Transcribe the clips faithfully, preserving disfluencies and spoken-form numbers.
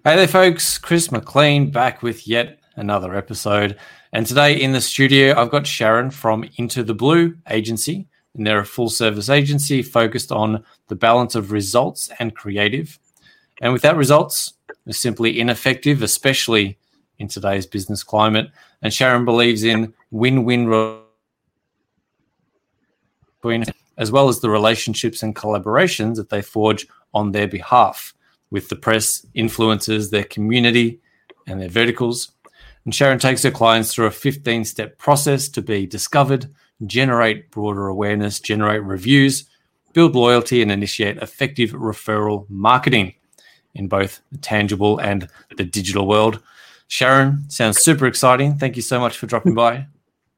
Hey there, folks. Chris McLean back with yet another episode. And today in the studio, I've got Sharon from Into the Blue Agency. And they're a full-service agency focused on the balance of results and creative. And without results, they're simply ineffective, especially in today's business climate. And Sharon believes in win-win as well as the relationships and collaborations that they forge on their behalf with the press, influencers, their community, and their verticals. And Sharon takes her clients through a fifteen-step process to be discovered, generate broader awareness, generate reviews, build loyalty, and initiate effective referral marketing in both the tangible and the digital world. Sharon, sounds super exciting. Thank you so much for dropping by.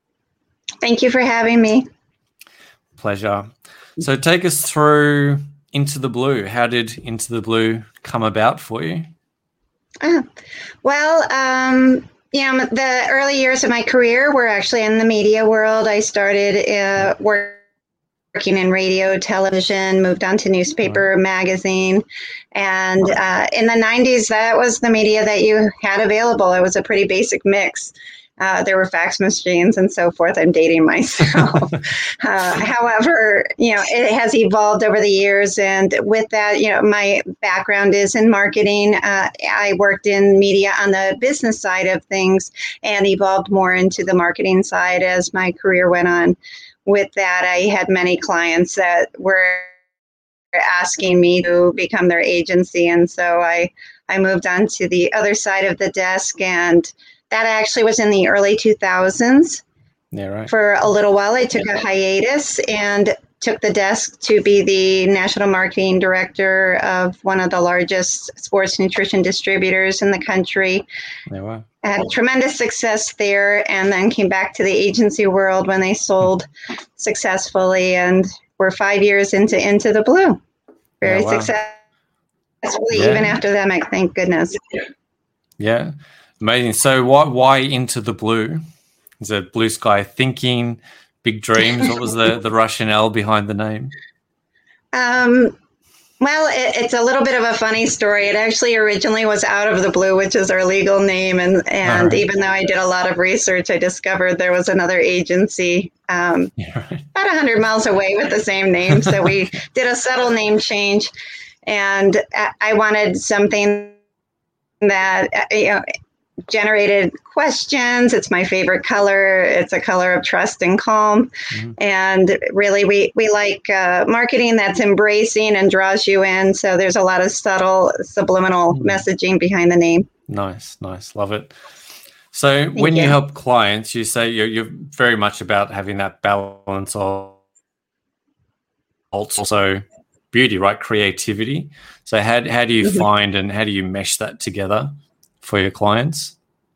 Thank you for having me. Pleasure. So take us through Into the Blue. How did Into the Blue come about for you? Uh, well, um, you know, the early years of my career were actually in the media world. I started uh, working in radio, television, moved on to newspaper, magazine. And uh, in the nineties, that was the media that you had available. It was a pretty basic mix. Uh, there were fax machines and so forth. I'm dating myself. uh, however, you know, it has evolved over the years. And with that, you know, my background is in marketing. Uh, I worked in media on the business side of things and evolved more into the marketing side as my career went on. With that, I had many clients that were asking me to become their agency. And so I, I moved on to the other side of the desk, and that actually was in the early two thousands. Yeah, right. For a little while, I took a hiatus and took the desk to be the national marketing director of one of the largest sports nutrition distributors in the country. Yeah, wow. I had tremendous success there, and then came back to the agency world when they sold successfully, and we're five years into Into the Blue. Very yeah, wow. successfully, yeah. Even after that, I thank goodness. Yeah. Amazing. So why why Into the Blue? Is it blue sky thinking, big dreams? What was the, the rationale behind the name? Um, well, it, it's a little bit of a funny story. It actually originally was Out of the Blue, which is our legal name. And, and right. Even though I did a lot of research, I discovered there was another agency um, yeah, right. about one hundred miles away with the same name. So we did a subtle name change. And I wanted something that, you know, generated questions. It's my favorite color. It's a color of trust and calm. Mm-hmm. And really, we, we like uh, marketing that's embracing and draws you in. So there's a lot of subtle subliminal mm-hmm. messaging behind the name. Nice, nice. Love it. So Thank when you. you help clients, you say you're, you're very much about having that balance of also beauty, right? Creativity. So how, how do you mm-hmm. find and how do you mesh that together for your clients?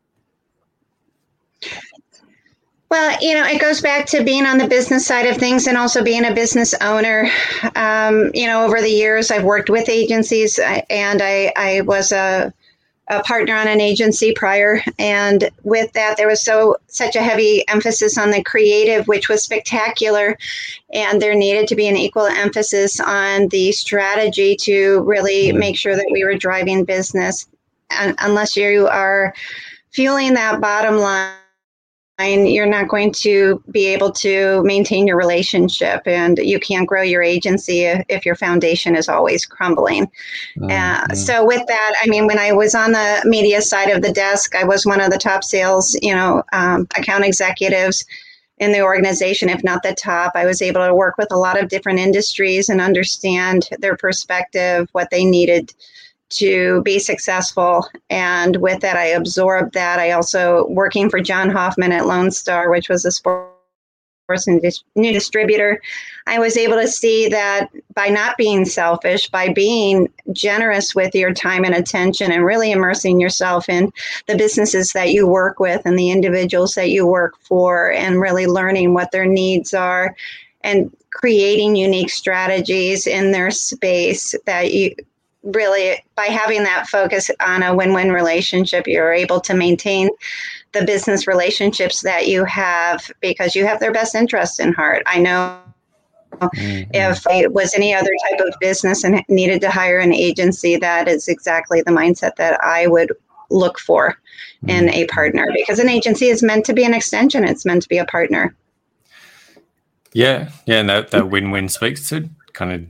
Well, you know, it goes back to being on the business side of things and also being a business owner. Um, you know, over the years, I've worked with agencies, and I, I was a, a partner on an agency prior. And with that, there was so such a heavy emphasis on the creative, which was spectacular. And there needed to be an equal emphasis on the strategy to really mm-hmm. make sure that we were driving business. And unless you are fueling that bottom line, you're not going to be able to maintain your relationship, and you can't grow your agency if, if your foundation is always crumbling. Mm-hmm. Uh, so with that, I mean, when I was on the media side of the desk, I was one of the top sales, you know, um, account executives in the organization, if not the top. I was able to work with a lot of different industries and understand their perspective, what they needed to be successful. And with that, I absorbed that. I also, working for John Hoffman at Lone Star, which was a sports new distributor, I was able to see that by not being selfish, by being generous with your time and attention and really immersing yourself in the businesses that you work with and the individuals that you work for, and really learning what their needs are and creating unique strategies in their space, that you really, by having that focus on a win-win relationship, you're able to maintain the business relationships that you have because you have their best interests in heart. I know Mm-hmm. If it was any other type of business and needed to hire an agency, that is exactly the mindset that I would look for in a partner, because an agency is meant to be an extension. It's meant to be a partner. Yeah, yeah, and that, that win-win speaks to kind of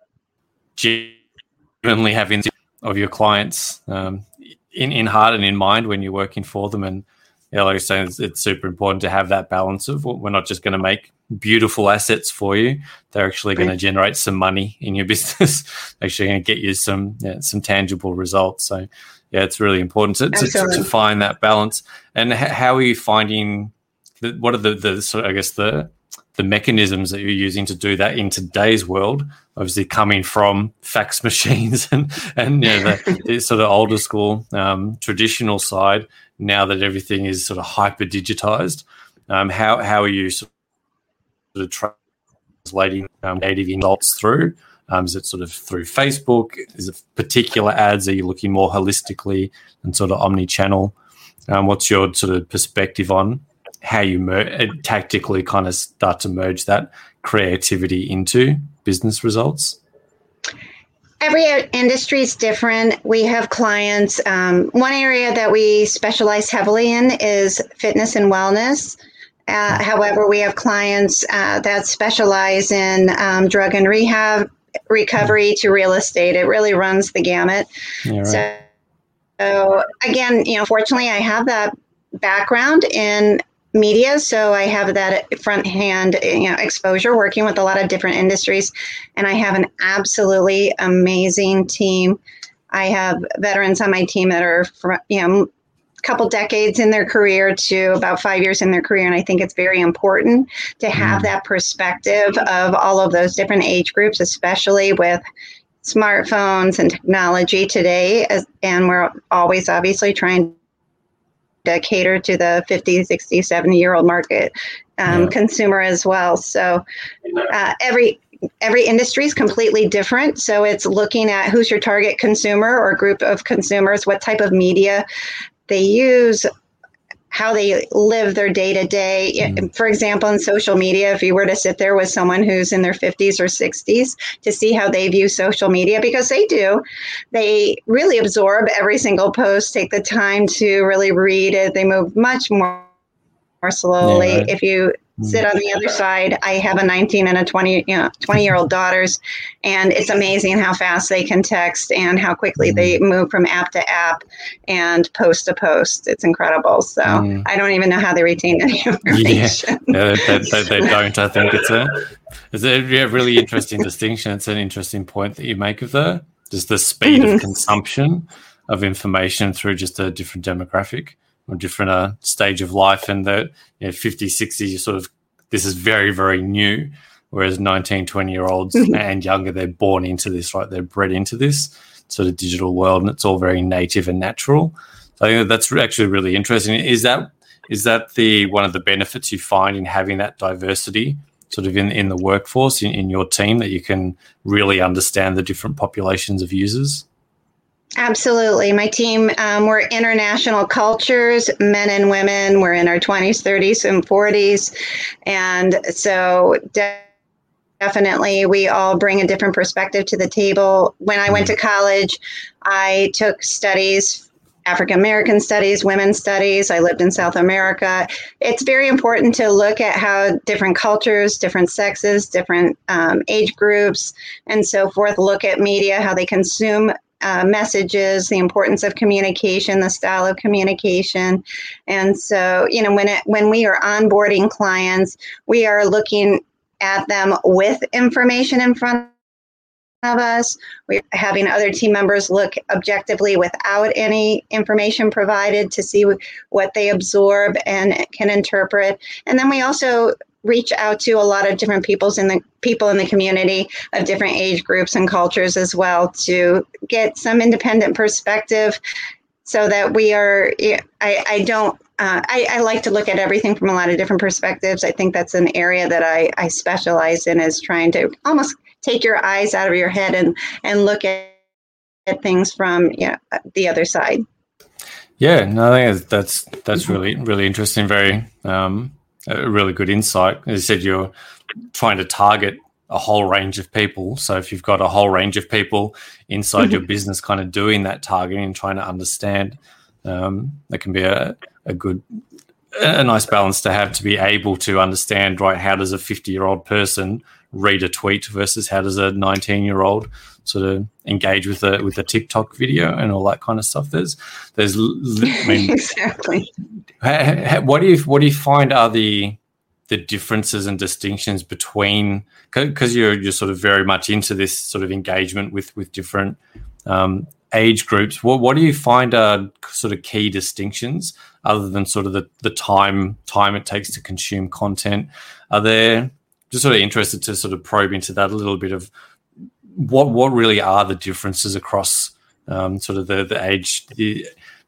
genuinely having of your clients um, in, in heart and in mind when you're working for them. And yeah, like I was saying, it's, it's super important to have that balance of, we're not just going to make beautiful assets for you. They're actually going to generate some money in your business, actually going to get you some yeah, some tangible results. So yeah, it's really important to, to, to find that balance. And h- how are you finding, the, what are the, the sort of, I guess, the the mechanisms that you're using to do that in today's world, obviously coming from fax machines and, and you know, the, the sort of older school um, traditional side, now that everything is sort of hyper digitized. Um, how, how are you sort of translating um, native results through? Um, is it sort of through Facebook? Is it particular ads? Are you looking more holistically and sort of omni-channel? Um, what's your sort of perspective on how you mer- tactically kind of start to merge that creativity into business results? Every industry is different. We have clients. Um, one area that we specialize heavily in is fitness and wellness. Uh, however, we have clients uh, that specialize in um, drug and rehab, recovery to real estate. It really runs the gamut. Yeah, right. So, so again, you know, fortunately, I have that background in media, so I have that front hand, you know, exposure working with a lot of different industries, and I have an absolutely amazing team. I have veterans on my team that are, you know, a couple decades in their career to about five years in their career, and I think it's very important to have mm. that perspective of all of those different age groups, especially with smartphones and technology today, as, and we're always obviously trying to cater to the fifty, sixty, seventy year old market um, yeah. consumer as well. So uh, every every industry is completely different. So it's looking at who's your target consumer or group of consumers, what type of media they use, how they live their day to day. For example, in social media, if you were to sit there with someone who's in their fifties or sixties to see how they view social media, because they do, they really absorb every single post, take the time to really read it. They move much more, more slowly. Yeah, right. If you sit on the other side, I have a nineteen and a twenty, you know, twenty year old daughters, and it's amazing how fast they can text and how quickly mm. they move from app to app and post to post. It's incredible. So mm. I don't even know how they retain any information. Yeah, yeah they, they, they don't. I think it's a, it's a really interesting distinction. It's an interesting point that you make of the just the speed mm-hmm. of consumption of information through just a different demographic or different uh, stage of life, and the you know, fifty, sixty, you sort of, this is very, very new, whereas nineteen, twenty year olds mm-hmm. and younger, they're born into this, right? They're bred into this sort of digital world, and it's all very native and natural. So I think that's actually really interesting. Is that is that the one of the benefits you find in having that diversity sort of in, in the workforce, in, in your team, that you can really understand the different populations of users? Absolutely. My team, um, we're international cultures, men and women. We're in our twenties, thirties, and forties. And so de- definitely we all bring a different perspective to the table. When I went to college, I took studies, African American studies, women's studies. I lived in South America. It's very important to look at how different cultures, different sexes, different um, age groups, and so forth, look at media, how they consume Uh, messages, the importance of communication, the style of communication. And so, you know, when it, when we are onboarding clients, we are looking at them with information in front of us. We're having other team members look objectively without any information provided to see what they absorb and can interpret. And then we also reach out to a lot of different peoples in the people in the community of different age groups and cultures as well to get some independent perspective, so that we are, I, I don't, uh, I, I like to look at everything from a lot of different perspectives. I think that's an area that I, I specialize in, is trying to almost take your eyes out of your head and, and look at, at things from you know, the other side. Yeah, no, I think that's, that's really, really interesting. Very, um, a really good insight. As you said, you're trying to target a whole range of people. So if you've got a whole range of people inside mm-hmm. your business kind of doing that targeting and trying to understand, um, that can be a, a good, a nice balance to have, to be able to understand, right, how does a fifty-year-old person read a tweet versus how does a nineteen-year-old sort of engage with a with a TikTok video and all that kind of stuff. There's, there's, I mean, exactly. What do you what do you find are the the differences and distinctions between, because you're you're sort of very much into this sort of engagement with with different um, age groups. What what do you find are sort of key distinctions other than sort of the the time time it takes to consume content? Are there, just sort of interested to sort of probe into that a little bit of what what really are the differences across um, sort of the the age. The,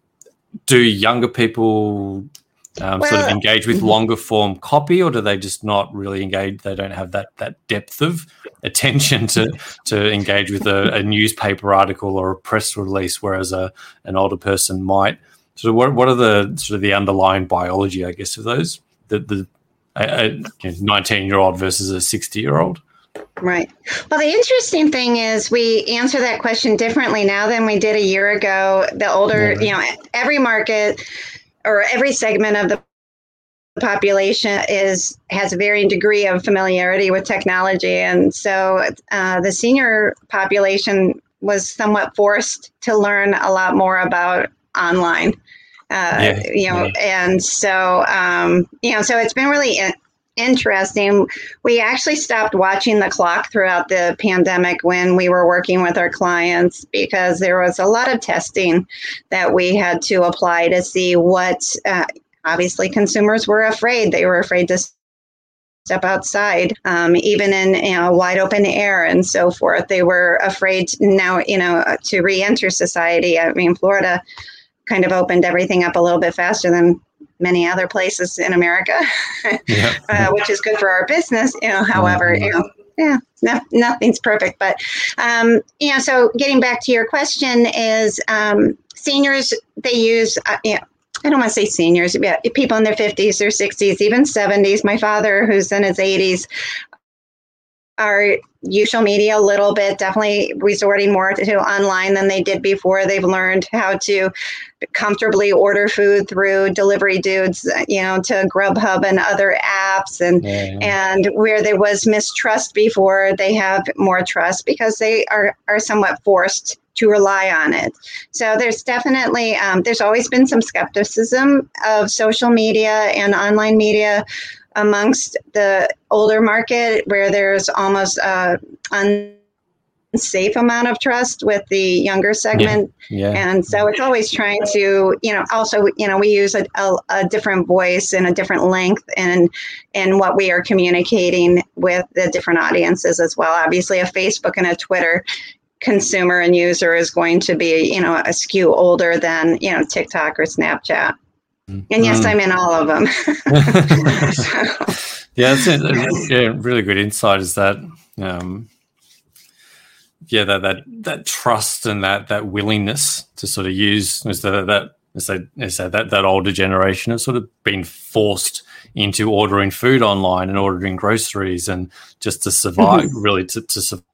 do younger people um, well, sort of engage with longer form copy, or do they just not really engage? They don't have that that depth of attention to to engage with a, a newspaper article or a press release, whereas a an older person might. So what what are the sort of the underlying biology, I guess, of those? The the a nineteen-year-old versus a sixty-year-old? Right. Well, the interesting thing is we answer that question differently now than we did a year ago. The older, yeah. you know, every market or every segment of the population is has a varying degree of familiarity with technology. And so uh, the senior population was somewhat forced to learn a lot more about online. Uh, yeah. You know, yeah. and so, um, you know, so it's been really in- interesting. We actually stopped watching the clock throughout the pandemic when we were working with our clients, because there was a lot of testing that we had to apply to see what, uh, obviously consumers were afraid. They were afraid to step outside, um, even in you know, wide open air and so forth. They were afraid now, you know, to re-enter society. I mean, Florida kind of opened everything up a little bit faster than many other places in America, yeah. uh, which is good for our business. You know, however, mm-hmm. you know, yeah, no, nothing's perfect. But um, you know, so getting back to your question is um, seniors. They use, uh, you know, I don't want to say seniors, but people in their fifties or sixties, even seventies. My father, who's in his eighties, are social media a little bit, definitely resorting more to, to online than they did before. They've learned how to comfortably order food through delivery dudes, you know, to Grubhub and other apps. And yeah, yeah. and where there was mistrust before, they have more trust because they are, are somewhat forced to rely on it. So there's definitely, um, there's always been some skepticism of social media and online media amongst the older market, where there's almost a unsafe amount of trust with the younger segment. Yeah. Yeah. And so it's always trying to, you know, also, you know, we use a, a, a different voice and a different length in, in what we are communicating with the different audiences as well. Obviously, a Facebook and a Twitter consumer and user is going to be, you know, a skew older than, you know, TikTok or Snapchat. And yes, mm. I'm in all of them. so. Yeah, that's a, yeah, really good insight. Is that, um, yeah, that that that trust and that that willingness to sort of use is that that is that is that, that that older generation has sort of been forced into ordering food online and ordering groceries and just to survive, mm-hmm. really to to survive.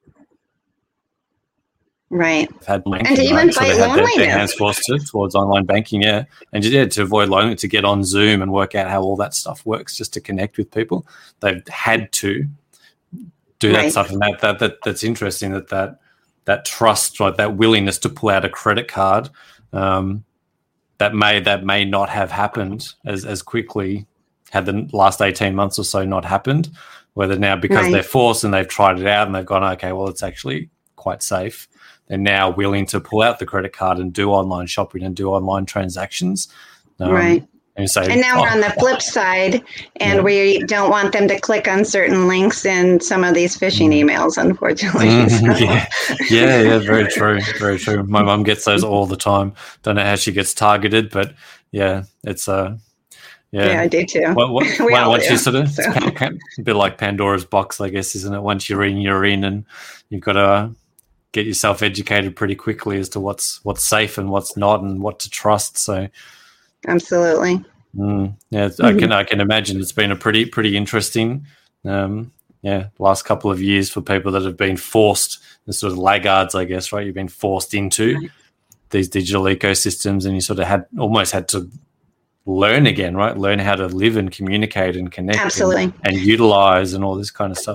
Right. Had banking, and to even right? fight so they had loneliness. Their, their hands forced to, towards online banking, yeah. And just, yeah, to avoid loneliness, to get on Zoom and work out how all that stuff works, just to connect with people. They've had to do right. that stuff. And that, that that that's interesting that that, that trust, right, that willingness to pull out a credit card, um, that may that may not have happened as, as quickly had the last eighteen months or so not happened, whether now because right. they're forced and they've tried it out and they've gone, okay, well, it's actually quite safe. They're now willing to pull out the credit card and do online shopping and do online transactions. Um, right. And, say, and now oh, we're on the flip side, and yeah. we don't want them to click on certain links in some of these phishing mm. emails, unfortunately. Mm, so. yeah. yeah, yeah, very true, very true. My mum gets those all the time. Don't know how she gets targeted, but yeah, it's uh, yeah, yeah, I do too. What, what, we all once do, you sort of, so. it's a bit like Pandora's box, I guess, isn't it? Once you're in, you're in, and you've got to get yourself educated pretty quickly as to what's what's safe and what's not, and what to trust. So, absolutely. Mm, yeah, mm-hmm. I can I can imagine it's been a pretty pretty interesting um, yeah, last couple of years for people that have been forced, the sort of laggards, I guess, right? You've been forced into these digital ecosystems, and you sort of had almost had to learn again, right? Learn how to live and communicate and connect, absolutely, and, and utilize and all this kind of stuff.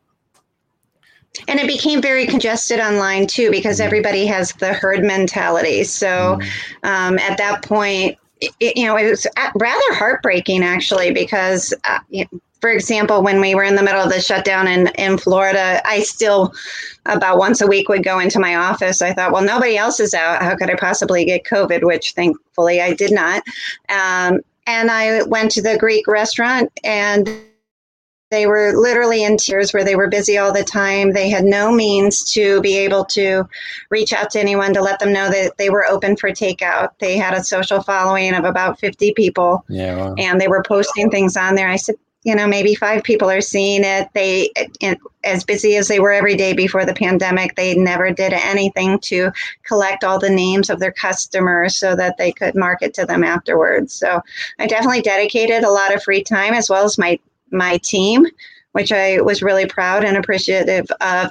And it became very congested online too, because mm. everybody has the herd mentality. So mm. um, at that point, it, you know, it was rather heartbreaking actually, because uh, you know, for example, when we were in the middle of the shutdown in, in Florida, I still about once a week would go into my office. I thought, well, nobody else is out. How could I possibly get COVID? Which thankfully I did not. Um, and I went to the Greek restaurant, and they were literally in tears, where they were busy all the time. They had no means to be able to reach out to anyone to let them know that they were open for takeout. They had a social following of about fifty people, yeah, wow. and they were posting things on there. I said, you know, maybe five people are seeing it. They, as busy as they were every day before the pandemic, they never did anything to collect all the names of their customers so that they could market to them afterwards. So I definitely dedicated a lot of free time, as well as my, my team, which I was really proud and appreciative of,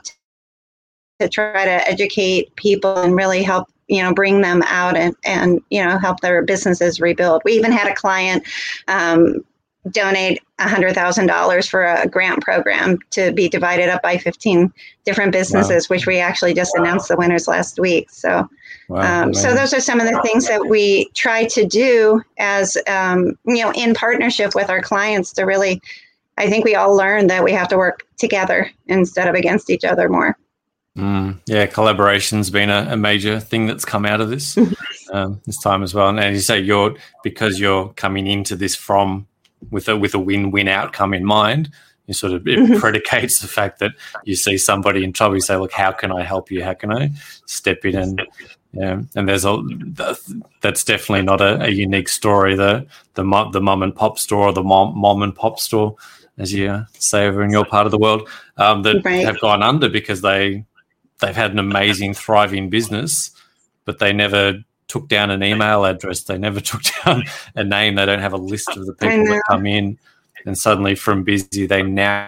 to try to educate people and really help, you know, bring them out and, and, you know, help their businesses rebuild. We even had a client, um, donate one hundred thousand dollars for a grant program to be divided up by fifteen different businesses, wow. which we actually just wow. announced the winners last week. So, wow, um, so those are some of the things that we try to do as, um, you know, in partnership with our clients to really, I think we all learned that we have to work together instead of against each other more. Mm, yeah, collaboration's been a, a major thing that's come out of this um, this time as well. And as you say, you're because you're coming into this from with a with a win-win outcome in mind, you sort of it mm-hmm. predicates the fact that you see somebody in trouble, you say, look, how can I help you? How can I step in? And yeah, and there's a that's definitely not a, a unique story. The the the mom and pop store, or the mom mom and pop store, as you say over in your part of the world, um, that right. have gone under because they they've had an amazing, thriving business, but they never took down an email address. They never took down a name. They don't have a list of the people that come in, and suddenly from busy, they now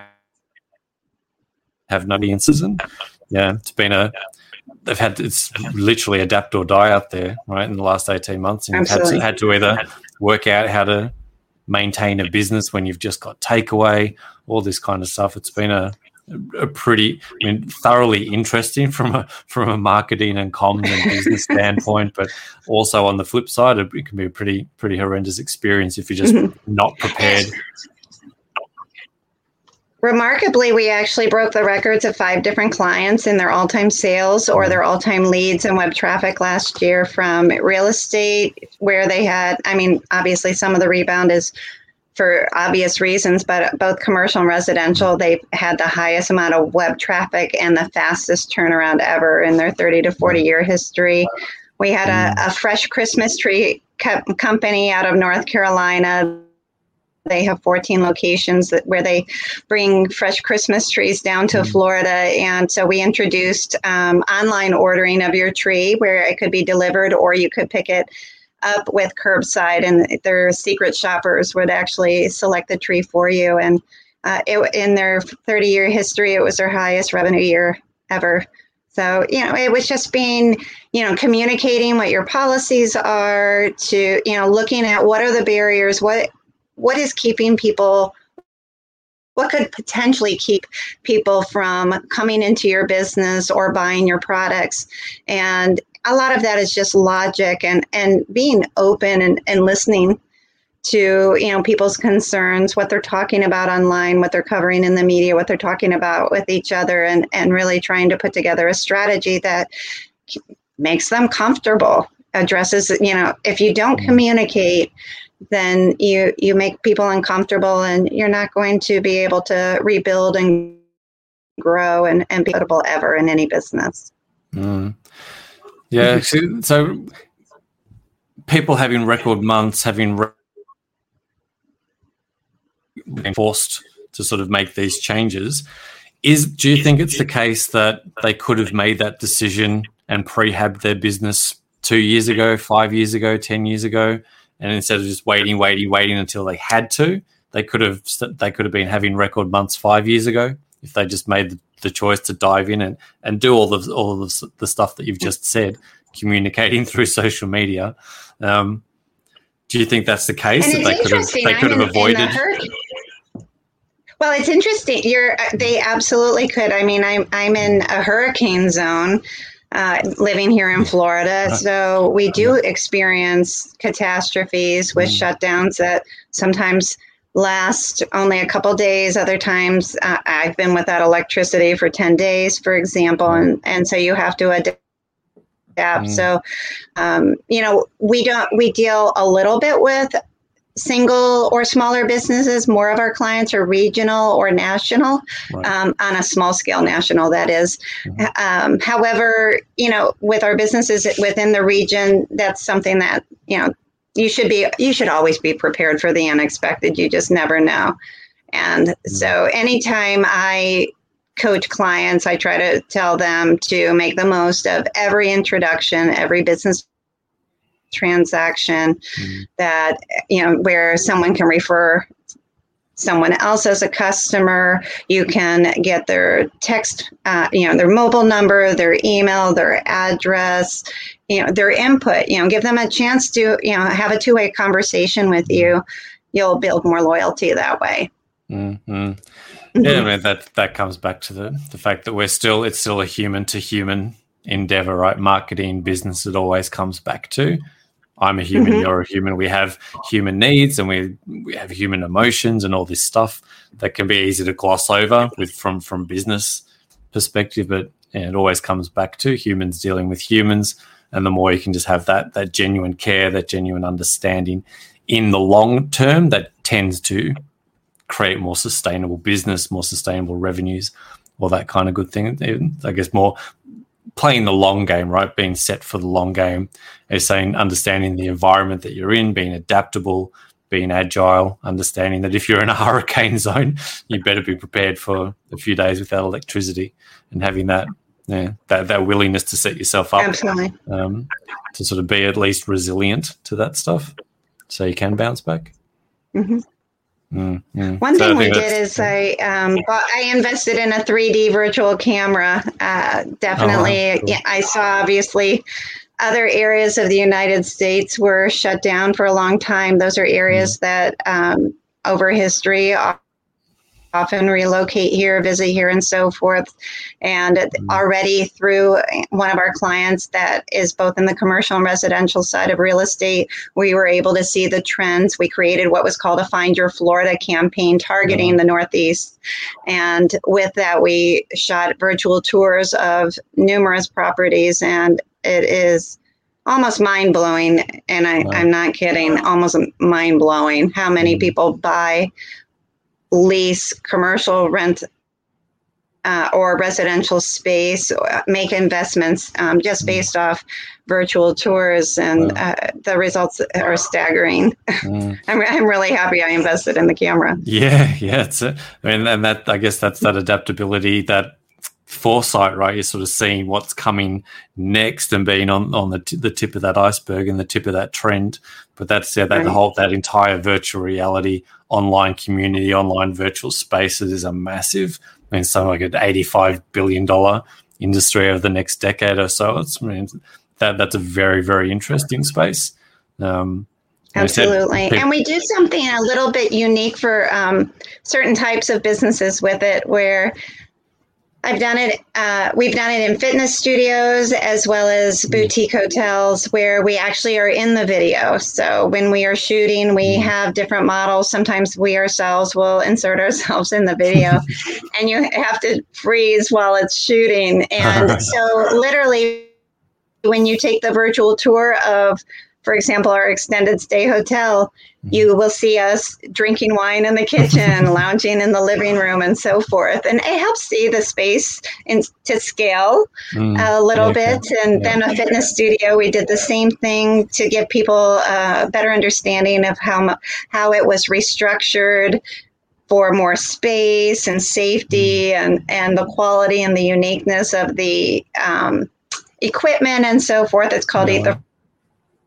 have no audiences. And yeah, it's been a, they've had, it's literally adapt or die out there, right, in the last eighteen months. And you've had to, had to either work out how to maintain a business when you've just got takeaway, all this kind of stuff. It's been a, a pretty, I mean, thoroughly interesting from a from a marketing and comms and business standpoint, but also on the flip side, it, it can be a pretty pretty horrendous experience if you're just mm-hmm. not prepared. Remarkably, we actually broke the records of five different clients in their all-time sales or their all-time leads and web traffic last year, from real estate, where they had, I mean, obviously some of the rebound is for obvious reasons, but both commercial and residential, they've had the highest amount of web traffic and the fastest turnaround ever in their thirty to forty year history. We had a, a fresh Christmas tree co- company out of North Carolina. They have fourteen locations that, where they bring fresh Christmas trees down to Florida. And so we introduced um, online ordering of your tree, where it could be delivered or you could pick it up with curbside, and their secret shoppers would actually select the tree for you. And uh, it, in their thirty year history, it was their highest revenue year ever. So, you know, it was just being, you know, communicating what your policies are, to, you know, looking at what are the barriers, what what is keeping people, what could potentially keep people from coming into your business or buying your products. And a lot of that is just logic and, and being open and, and listening to, you know, people's concerns, what they're talking about online, what they're covering in the media, what they're talking about with each other, and, and really trying to put together a strategy that makes them comfortable, addresses, you know, if you don't communicate, then you, you make people uncomfortable, and you're not going to be able to rebuild and grow and, and be profitable ever in any business. Mm. Yeah, so, so people having record months, having re- been forced to sort of make these changes, is do you think it's the case that they could have made that decision and prehabbed their business two years ago, five years ago, ten years ago, and instead of just waiting, waiting, waiting until they had to, they could have they could have been having record months five years ago if they just made the, the choice to dive in and, and do all the all of the, the stuff that you've just said, communicating through social media. Um, do you think that's the case? And that it's they could have, they could have in, avoided? in well, it's interesting. You're they absolutely could. I mean, I'm I'm in a hurricane zone. Uh, living here in Florida. So we do experience catastrophes with shutdowns that sometimes last only a couple days. Other times uh, I've been without electricity for ten days, for example. And, and so you have to adapt. Mm. So, um, you know, we don't, we deal a little bit with single or smaller businesses. More of our clients are regional or national, right. um, on a small scale national, that is. Mm-hmm. Um, however, you know, with our businesses within the region, that's something that, you know, you should be, you should always be prepared for the unexpected. You just never know. And mm-hmm. so anytime I coach clients, I try to tell them to make the most of every introduction, every business transaction mm-hmm. that, you know, where someone can refer someone else as a customer. You can get their text, uh, you know, their mobile number, their email, their address, you know, their input, you know, give them a chance to, you know, have a two-way conversation with you. You'll build more loyalty that way. Mm-hmm. Mm-hmm. Yeah, I mean, that, that comes back to the, the fact that we're still, it's still a human to human endeavor, right? Marketing, business, it always comes back to, I'm a human, mm-hmm. you're a human. We have human needs and we we have human emotions and all this stuff that can be easy to gloss over with from from business perspective, but yeah, it always comes back to humans dealing with humans. And the more you can just have that that genuine care, that genuine understanding in the long term, that tends to create more sustainable business, more sustainable revenues, all that kind of good thing. I guess more playing the long game, right? Being set for the long game is saying, understanding the environment that you're in, being adaptable, being agile, understanding that if you're in a hurricane zone, you better be prepared for a few days without electricity, and having that, yeah, that, that willingness to set yourself up Absolutely. Um, to sort of be at least resilient to that stuff so you can bounce back. Mm-hmm. Mm-hmm. One so thing we did is I um, bought, I invested in a three D virtual camera. Uh, definitely, oh, wow. Cool. Yeah, I saw obviously other areas of the United States were shut down for a long time. Those are areas mm-hmm. that um, over history often relocate here, visit here, and so forth. And mm-hmm. already through one of our clients that is both in the commercial and residential side of real estate, we were able to see the trends. We created what was called a Find Your Florida campaign targeting mm-hmm. the Northeast. And with that, we shot virtual tours of numerous properties, and it is almost mind-blowing. And I, wow. I'm not kidding, almost mind-blowing how many mm-hmm. people buy, lease, commercial rent, uh, or residential space, make investments um, just based off virtual tours, and wow. uh, the results are staggering. Mm. I'm, I'm really happy I invested in the camera. Yeah, yeah. It's a, I mean, and that I guess that's that adaptability, that foresight, right? You're sort of seeing what's coming next and being on, on the t- the tip of that iceberg and the tip of that trend. But that's yeah, that right. whole that entire virtual reality, online community, online virtual spaces is a massive, I mean, something like an eighty-five billion dollars industry over the next decade or so. It's, I mean, that that's a very, very interesting space. Um, Absolutely. And we do something a little bit unique for um, certain types of businesses with it, where I've done it, uh, we've done it in fitness studios as well as boutique hotels, where we actually are in the video. So when we are shooting, we have different models. Sometimes we ourselves will insert ourselves in the video and you have to freeze while it's shooting. And so literally when you take the virtual tour of, for example, our extended stay hotel, you will see us drinking wine in the kitchen, lounging in the living room, and so forth. And it helps see the space in, to scale mm, a little yeah, bit. And yeah. then a fitness studio, we did the same thing to give people a better understanding of how how it was restructured for more space and safety, mm. and, and the quality and the uniqueness of the um, equipment and so forth. It's called yeah. Ether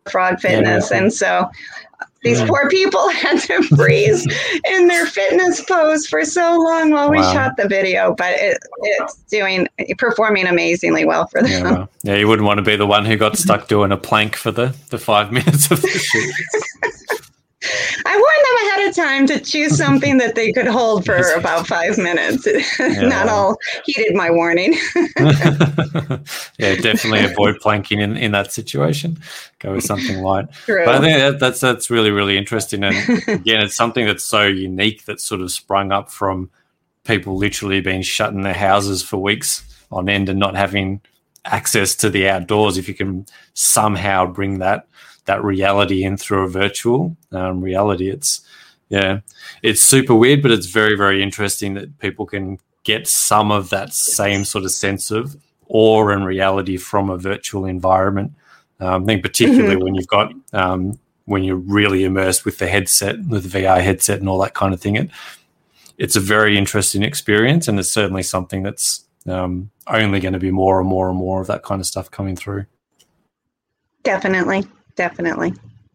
Frog Fitness. Yeah. And so these Mm. poor people had to freeze in their fitness pose for so long while we Wow. shot the video, but it, it's doing, performing amazingly well for them. Yeah, well, yeah, you wouldn't want to be the one who got stuck doing a plank for the, the five minutes of the shoot. I warned them ahead of time to choose something that they could hold for about five minutes. Yeah, Not wow. all heeded my warning. Yeah, definitely avoid planking in, in that situation. Go with something light. True. But I think that, that's that's really, really interesting. And again, it's something that's so unique that sort of sprung up from people literally being shut in their houses for weeks on end and not having access to the outdoors. If you can somehow bring that that reality in through a virtual um, reality, it's yeah, it's super weird, but it's very, very interesting that people can get some of that same sort of sense of awe and reality from a virtual environment. Um, I think particularly mm-hmm. when you've got um, when you're really immersed with the headset, with the V R headset and all that kind of thing. It it's a very interesting experience, and it's certainly something that's um, only going to be more and more and more of that kind of stuff coming through. Definitely. Definitely.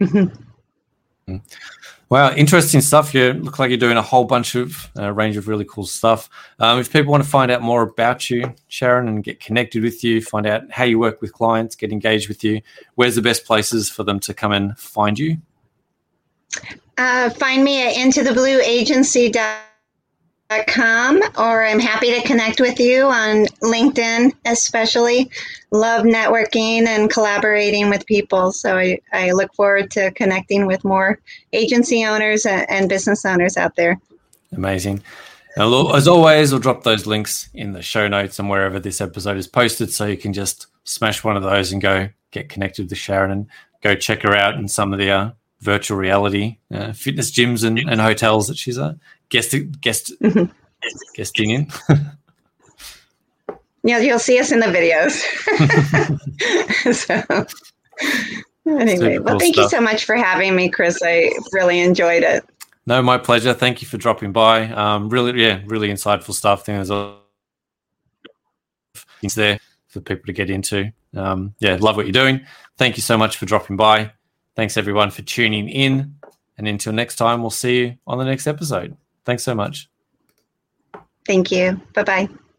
Wow, interesting stuff. You look like you're doing a whole bunch of a uh, range of really cool stuff. Um, if people want to find out more about you, Sharon, and get connected with you, find out how you work with clients, get engaged with you, where's the best places for them to come and find you? Uh, find me at into the blue agency dot com, or I'm happy to connect with you on LinkedIn, especially. Love networking and collaborating with people. So I, I look forward to connecting with more agency owners and, and business owners out there. Amazing. And as always, we'll drop those links in the show notes and wherever this episode is posted, so you can just smash one of those and go get connected with Sharon and go check her out in some of the uh, virtual reality uh, fitness gyms and, and hotels that she's a guest guest mm-hmm. guesting in. Yeah, you'll see us in the videos. So anyway, Super well, cool thank stuff. you so much for having me, Chris. I really enjoyed it. No, my pleasure. Thank you for dropping by. Um, really, yeah, really insightful stuff. I think there's a things there for people to get into. Um, yeah, love what you're doing. Thank you so much for dropping by. Thanks, everyone, for tuning in. And until next time, we'll see you on the next episode. Thanks so much. Thank you. Bye-bye.